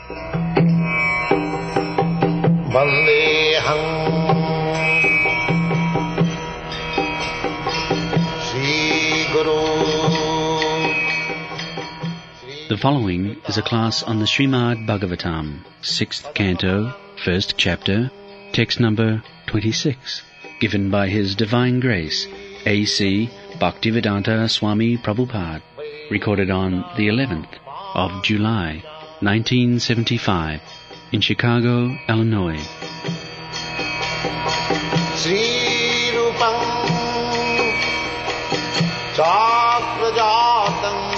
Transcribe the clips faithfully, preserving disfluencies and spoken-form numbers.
Vandeham Sri Guru. The following is a class on the Srimad Bhagavatam, sixth canto, first chapter, text number twenty-six, given by His Divine Grace, A C Bhaktivedanta Swami Prabhupada, recorded on the eleventh of July, nineteen seventy-five, in Chicago, Illinois. Sri Rupam Chakrajatam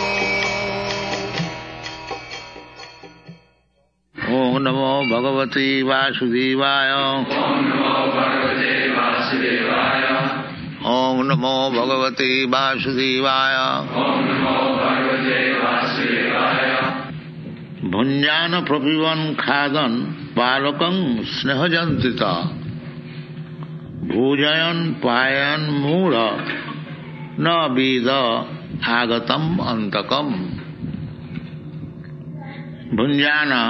Om Namo Bhagavate Vasudevaya. Om Namo Bhagavate Vasudevaya. Om Namo Bhagavate Vasudevaya. Om Namo Bhagavate Vasudevaya. Bhunjana prapivan khadan balakam snehajantita. Bhujayan payan mura na vida agatam antakam. Bhunjana,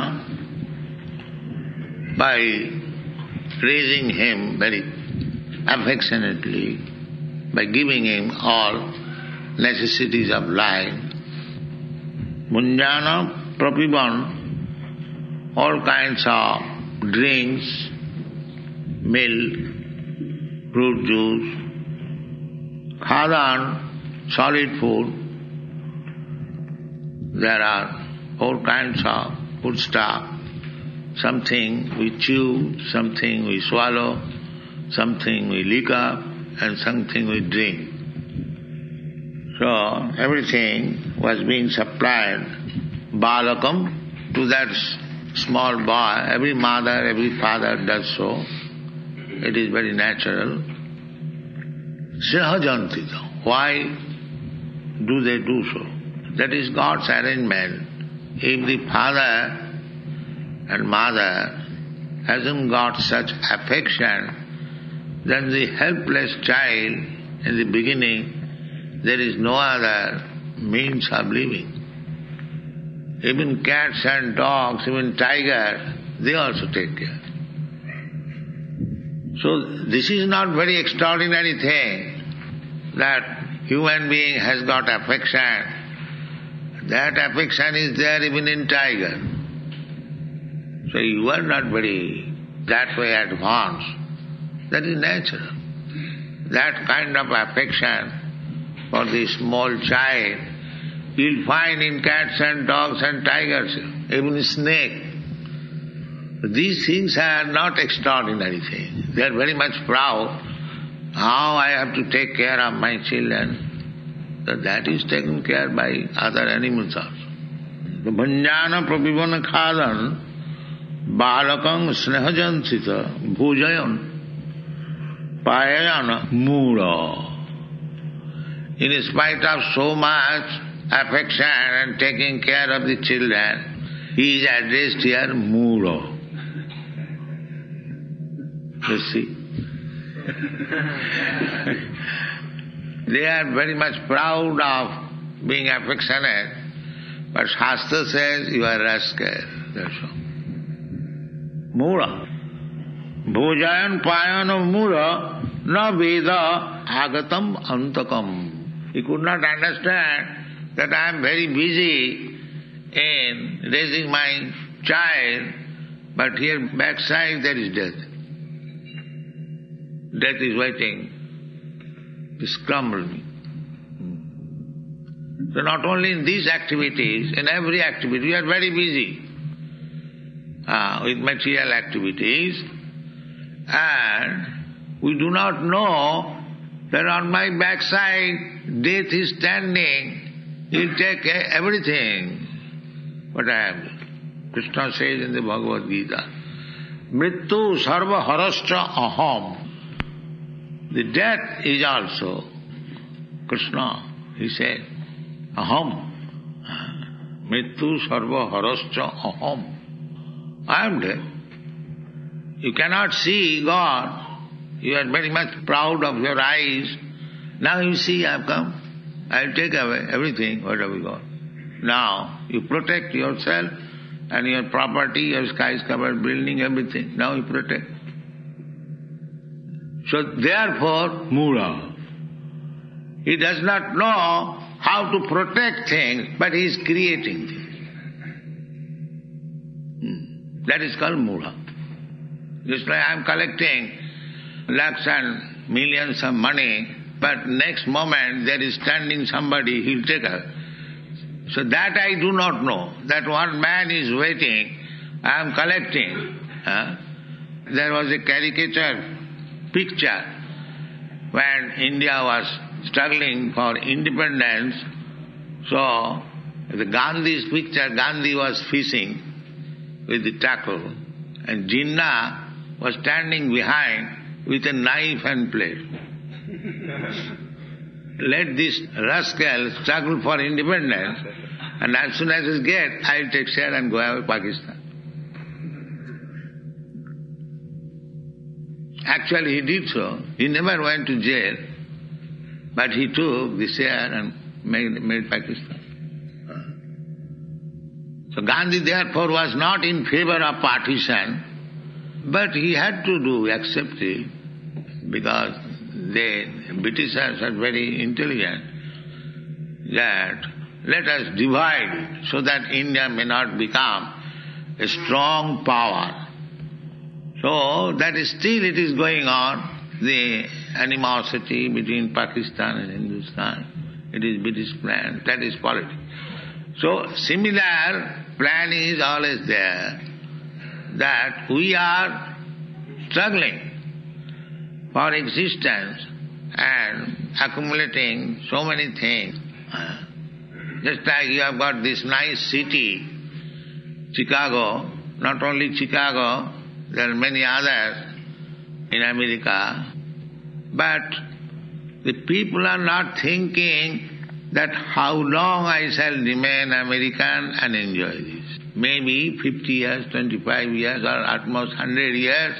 by raising him very affectionately, by giving him all necessities of life, Bhunjana prapivan, all kinds of drinks, milk, fruit juice, khadan, solid food. There are all kinds of food stuff. Something we chew, something we swallow, something we lick up, and something we drink. So everything was being supplied, balakam, to that small boy. Every mother, every father does so. It is very natural. Sahajantita. Why do they do so? That is God's arrangement. If the father and mother hasn't got such affection, then the helpless child in the beginning, there is no other means of living. Even cats and dogs, even tigers, they also take care. So this is not very extraordinary thing that human being has got affection. That affection is there even in tiger. So you are not very that way advanced. That is natural. That kind of affection for the small child you'll find in cats and dogs and tigers, even snake. These things are not extraordinary things. They are very much proud. How I have to take care of my children. So that is taken care by other animals also. The Bhanjana prabhivana khadan balakam snehajansita bhujayan payayana mura. In spite of so much affection and taking care of the children, he is addressed here mura. You see? They are very much proud of being affectionate, but Shastra says you are rascal. That's all. Mura. Bhujayan payana mura na veda agatam antakam. He could not understand that I am very busy in raising my child, but here backside there is death. Death is waiting. Scramble me. So not only in these activities, in every activity, we are very busy uh, with material activities, and we do not know that on my backside death is standing. He'll take everything. What I have done. Krishna says in the Bhagavad Gita, Mrittu sarva harascha aham. The death is also Krishna. He said, aham. Mrittu sarva harascha aham. I am dead. You cannot see God. You are very much proud of your eyes. Now you see I have come. I will take away everything, whatever you got. Now you protect yourself and your property, your skyscraper building, everything. Now you protect. So therefore, Mura. He does not know how to protect things, but he is creating things. Hmm. That is called Mura. Just like I am collecting lakhs and millions of money, but next moment there is standing somebody, he will take her. So that I do not know. That one man is waiting, I am collecting. Huh? There was a caricature picture when India was struggling for independence. So the Gandhi's picture, Gandhi was fishing with the tackle, and Jinnah was standing behind with a knife and plate. Let this rascal struggle for independence, and as soon as he gets, I'll take share and go away to Pakistan. Actually, he did so. He never went to jail, but he took the share and made, made Pakistan. So Gandhi therefore was not in favor of partition, but he had to do, accept it, because the Britishers are very intelligent, that let us divide it so that India may not become a strong power. So that is still it is going on, the animosity between Pakistan and Hindustan. It is British plan, that is politics. So similar plan is always there, that we are struggling for existence and accumulating so many things. Just like you have got this nice city, Chicago, not only Chicago, there are many others in America, but the people are not thinking that how long I shall remain American and enjoy this. Maybe fifty years, twenty-five years, or at most one hundred years,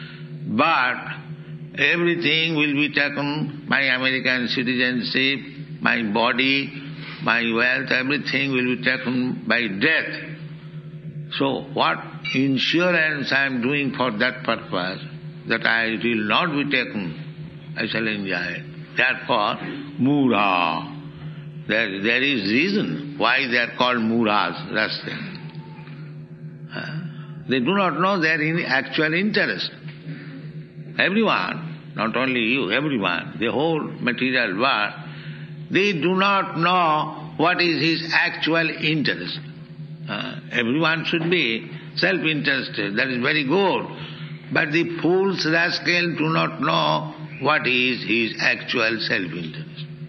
but everything will be taken, my American citizenship, my body, my wealth, everything will be taken by death. So what insurance I am doing for that purpose, that I will not be taken, I shall enjoy it. Therefore, Mura. There, there is reason why they are called Muras, rascals. Uh, they do not know their in actual interest. Everyone, not only you, everyone, the whole material world, they do not know what is his actual interest. Uh, everyone should be self-interested, that is very good. But the fools, rascal, do not know what is his actual self-interest.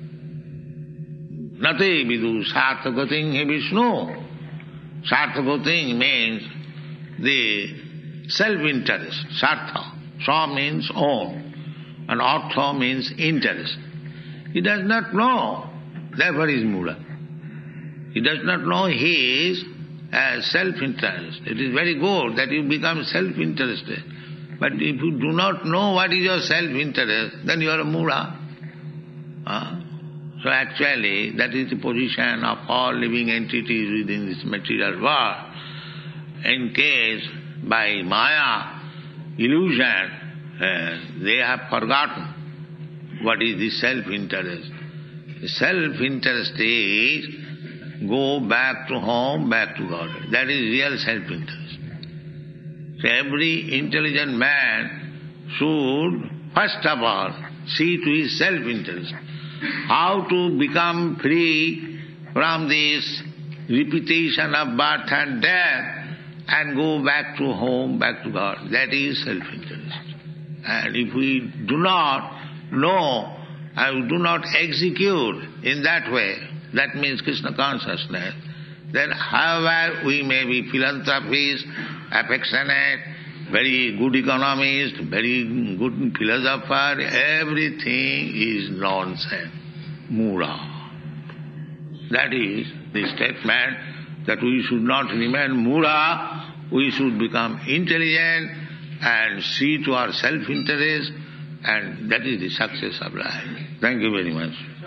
Nate vidu sarthagating he Vishnu. Sarthagating means the self-interest. Sartha. Sa means own. And artha means interest. He does not know. Therefore he is Mura. He does not know his uh, self-interest. It is very good that you become self-interested. But if you do not know what is your self-interest, then you are a Mura. Huh? So actually, that is the position of all living entities within this material world. In case, by Maya, illusion, uh, they have forgotten what is the self-interest. The self-interest is go back to home, back to God. That is real self-interest. So every intelligent man should, first of all, see to his self-interest. How to become free from this repetition of birth and death and go back to home, back to God. That is self-interest. And if we do not know and do not execute in that way, that means Krishna consciousness, then however we may be philanthropist, affectionate, very good economist, very good philosopher, everything is nonsense. Mura. That is the statement that we should not remain Mura, we should become intelligent and see to our self-interest, and that is the success of life. Thank you very much.